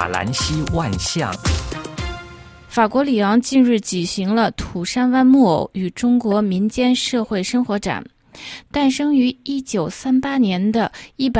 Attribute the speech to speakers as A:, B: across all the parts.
A: 兰西万象。
B: 法国里昂近日举行了土山湾木偶与中国民间社会生活展。诞生于1938年的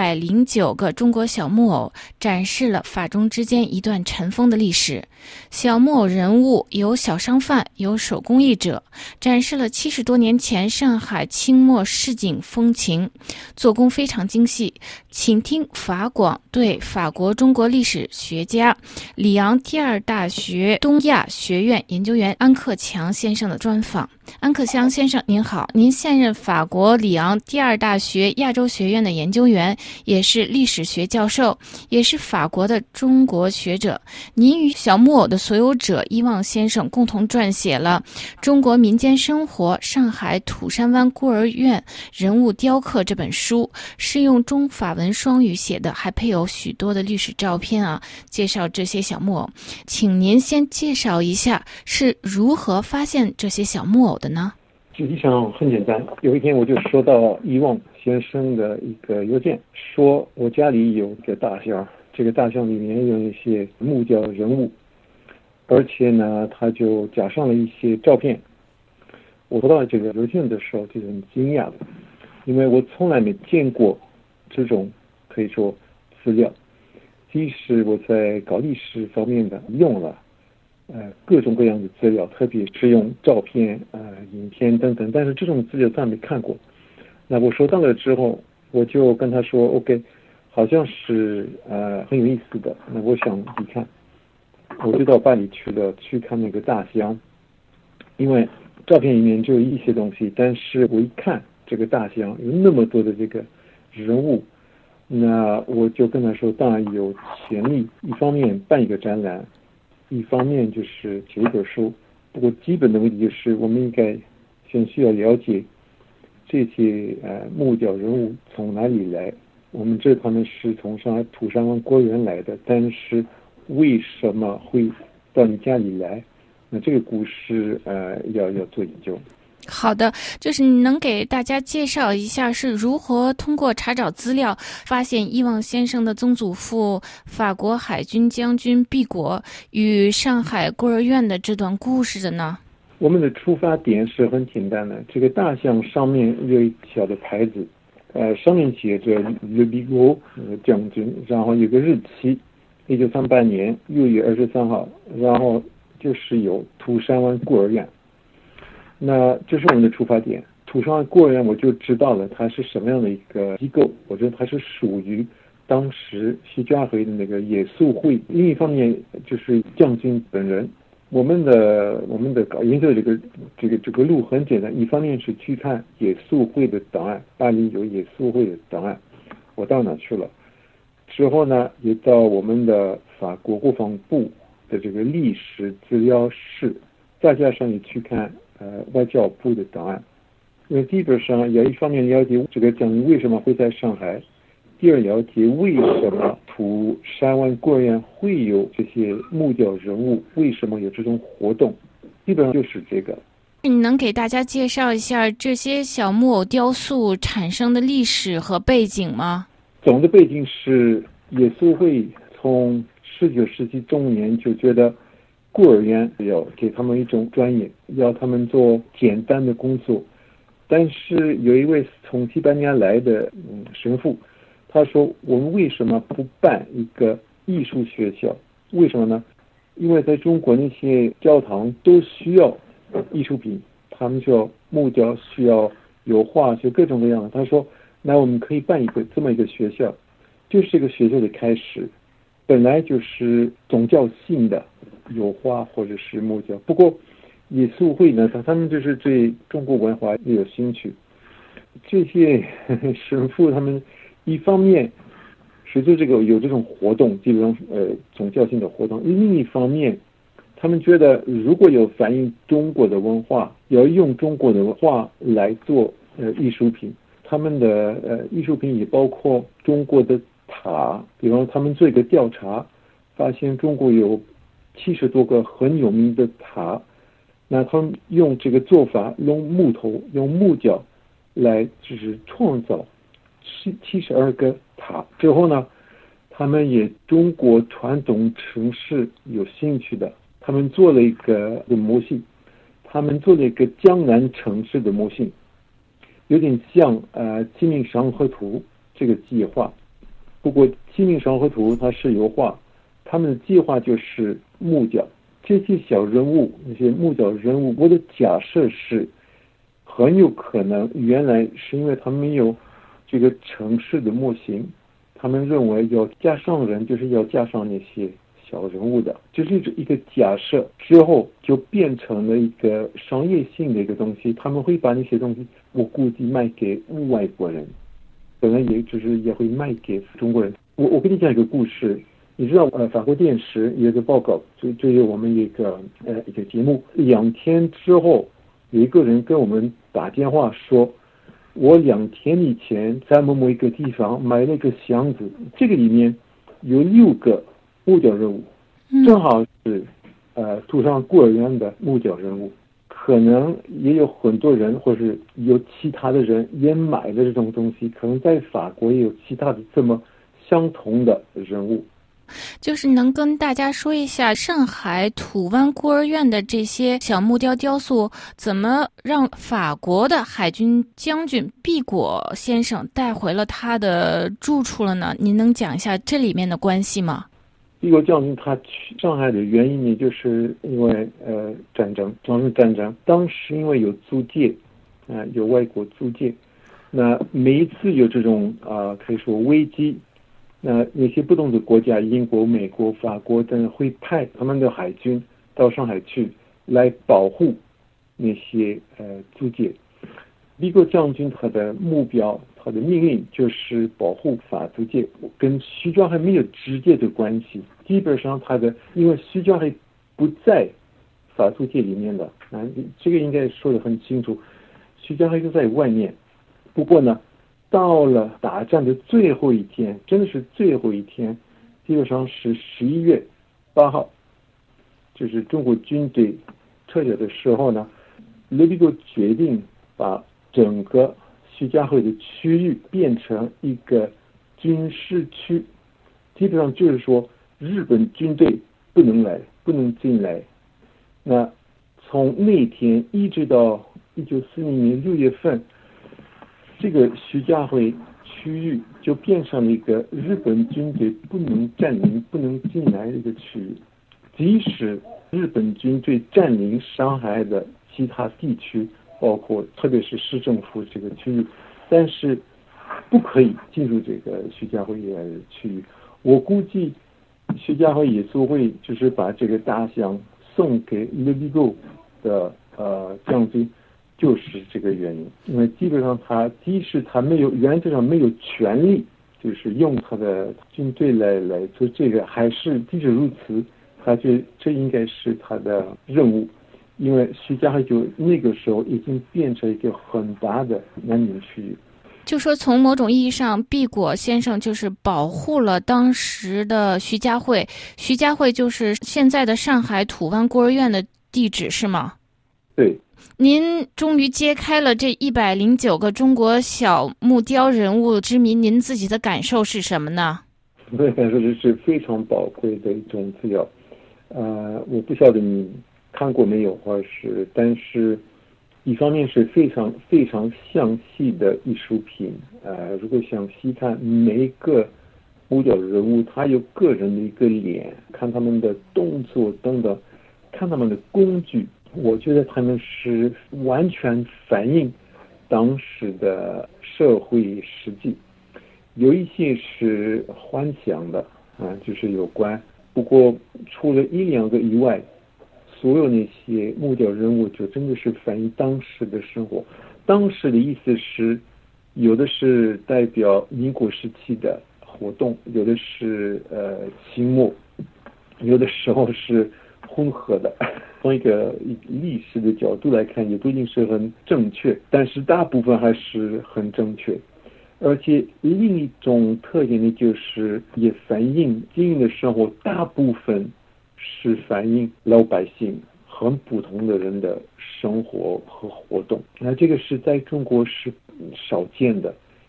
B: 109个中国小木偶，展示了法中之间一段尘封的历史。小木偶人物有小商贩，有手工艺者，展示了70多年前上海清末市井风情，做工非常精细。请听法广对法国中国历史学家里昂第二大学东亚学院研究员安克强先生的专访。安克强先生您好，您现任法国里昂第二大学亚洲学院的研究员，也是历史学教授，也是法国的中国学者。您与小木偶的所有者伊旺先生共同撰写了《中国民间生活：上海土山湾孤儿院人物雕刻》这本书，是用中法文双语写的，还配有许多的历史照片介绍这些小木偶。请您先介绍一下是如何发现这些小木偶的呢？
C: 实际上很简单，有一天我就收到伊旺先生的一个邮件，说我家里有一个大箱，这个大箱里面有一些木雕人物，而且呢他就加上了一些照片。我收到这个邮件的时候就很惊讶的，因为我从来没见过这种可以说资料，即使我在搞历史方面的用了各种各样的资料，特别是用照片影片等等，但是这种资料从来没看过。那我收到了之后，我就跟他说 OK， 好像是很有意思的，那我想一看，我就到巴黎去了，去看那个大箱，因为照片里面就有一些东西，但是我一看这个大箱有那么多的这个人物，那我就跟他说当然有潜力，一方面办一个展览，一方面就是写一本书。不过基本的问题就是我们应该先需要了解这些木雕人物从哪里来。我们知道他们是从上海土山湾孤儿院来的，但是为什么会到你家里来？那这个故事要做研究。
B: 好的，就是你能给大家介绍一下是如何通过查找资料发现伊旺先生的曾祖父法国海军将军毕果与上海孤儿院的这段故事的呢？
C: 我们的出发点是很简单的，这个大象上面有一小的牌子，上面写着 Le Bigot 将军，然后有个日期1938年6月23号，然后就是有土山湾孤儿院。那这是我们的出发点。土山湾孤儿院我就知道了它是什么样的一个机构，我觉得它是属于当时徐家辉的那个野宿会。另一方面就是将军本人。我们的搞研究这个路很简单，一方面是去看野宿会的档案，巴黎有野宿会的档案，我到哪去了？之后呢，也到我们的法国国防部的这个历史资料室，再加上也去看外交部的档案。因为基本上要一方面了解这个将军为什么会在上海，第二了解为什么土山湾孤儿院会有这些木雕人物，为什么有这种活动，基本上就是这个。
B: 你能给大家介绍一下这些小木偶雕塑产生的历史和背景吗？
C: 总的背景是野宿会从19世纪中年就觉得孤儿院要给他们一种专业，要他们做简单的工作。但是有一位从西班牙来的神父，他说我们为什么不办一个艺术学校？为什么呢？因为在中国那些教堂都需要艺术品，他们需要木雕，需要油画，需要各种各样的。他说那我们可以办这么一个学校，就是这个学校的开始本来就是宗教性的油画或者是木雕。不过野宿会呢，他们就是对中国文化也有兴趣。这些神父他们一方面是做有这种活动，基本上宗教性的活动，另一方面他们觉得如果有反映中国的文化，要用中国的文化来做艺术品。他们的艺术品也包括中国的塔，比方他们做一个调查，发现中国有70多个很有名的塔，那他们用这个做法，用木头用木脚来就是创造72个塔。之后呢， 他们也中国传统城市有兴趣的，他们做了一个模型，他们做了一个江南城市的模型，有点像清明上河图这个计划。不过清明上河图它是油画，他们的计划就是木匠。这些小人物，那些木匠人物，我的假设是很有可能原来是因为他们没有这个城市的模型，他们认为要加上人就是要加上那些小人物的，这是一个假设，之后就变成了一个商业性的一个东西。他们会把那些东西我估计卖给外国人，可能也会卖给中国人。我跟你讲一个故事，你知道法国电视有一个报告，这是我们一个节目，2天之后有一个人跟我们打电话说，我2天以前在某一个地方买了一个箱子，这个里面有6个木匠人物，正好是图上孤儿院的木匠人物。可能也有很多人或是有其他的人也买了这种东西，可能在法国也有其他的这么相同的人物。
B: 就是能跟大家说一下上海土湾孤儿院的这些小木雕雕塑怎么让法国的海军将军毕果先生带回了他的住处了呢？您能讲一下这里面的关系吗？
C: 毕果将军他去上海的原因呢，就是因为战争，朝鲜战争，当时因为有租界，有外国租界，那每一次有这种可以说危机，那些不同的国家，英国、美国、法国等会派他们的海军到上海去来保护那些租界。毕果将军他的目标，他的命令就是保护法租界，跟徐家汇没有直接的关系。基本上因为徐家汇不在法租界里面的，这个应该说得很清楚，徐家汇就在外面。不过呢，到了打仗的最后一天，真的是最后一天，基本上是11月8号，就是中国军队撤走的时候呢，勒比果决定把整个徐家汇的区域变成一个军事区，基本上就是说日本军队不能进来。那从那天一直到1940年6月份，这个徐家汇区域就变成了一个日本军队不能占领、不能进来的一个区域。即使日本军队占领上海的其他地区，包括特别是市政府这个区域，但是不可以进入这个徐家汇区域。我估计徐家汇野猪会就是把这个大象送给勒比果的将军，就是这个原因。因为基本上即使他原则上没有权利，就是用他的军队来做这个，还是即使如此，他觉得这应该是他的任务。因为徐家汇就那个时候已经变成一个很大的难民区域。
B: 就说从某种意义上，毕果先生就是保护了当时的徐家汇，徐家汇就是现在的上海土湾孤儿院的地址，是吗？
C: 对。
B: 您终于揭开了这109个中国小木雕人物之谜，您自己的感受是什么呢？
C: 我的感受是非常宝贵的一种资料。我不晓得你看过没有，但是一方面是非常非常详细的艺术品。如果想细看每一个木雕人物，他有个人的一个脸，看他们的动作等等，看他们的工具，我觉得他们是完全反映当时的社会实际。有一些是幻想的就是有关，不过除了1-2个以外，所有那些木雕人物就真的是反映当时的生活。当时的意思是，有的是代表民国时期的活动，有的是清末，有的时候是混合的。从一个历史的角度来看，也不一定是很正确，但是大部分还是很正确。而且另一种特点呢，就是也反映经营的生活，大部分是反映老百姓很普通的人的生活和活动。那这个是在中国是少见的，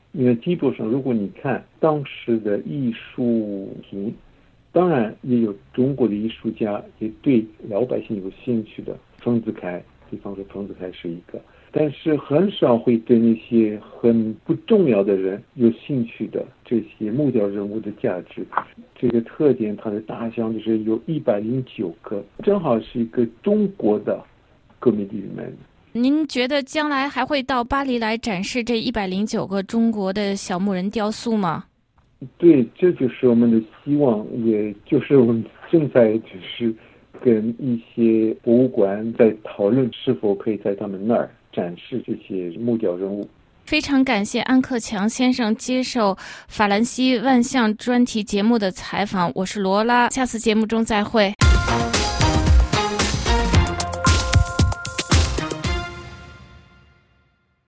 C: 因为基本上如果你看当时的艺术品，当然也有中国的艺术家也对老百姓有兴趣的，丰子恺，比方说丰子恺是一个，但是很少会对那些很不重要的人有兴趣的这些木雕人物的价值。这个特点，它的大小就是有109个，正好是一个中国的革命里面。
B: 您觉得将来还会到巴黎来展示这109个中国的小木人雕塑吗？
C: 对，这就是我们的希望，也就是我们正在就是跟一些博物馆在讨论是否可以在他们那儿展示这些木雕人物。
B: 非常感谢安克强先生接受法兰西万象专题节目的采访，我是罗拉，下次节目中再会。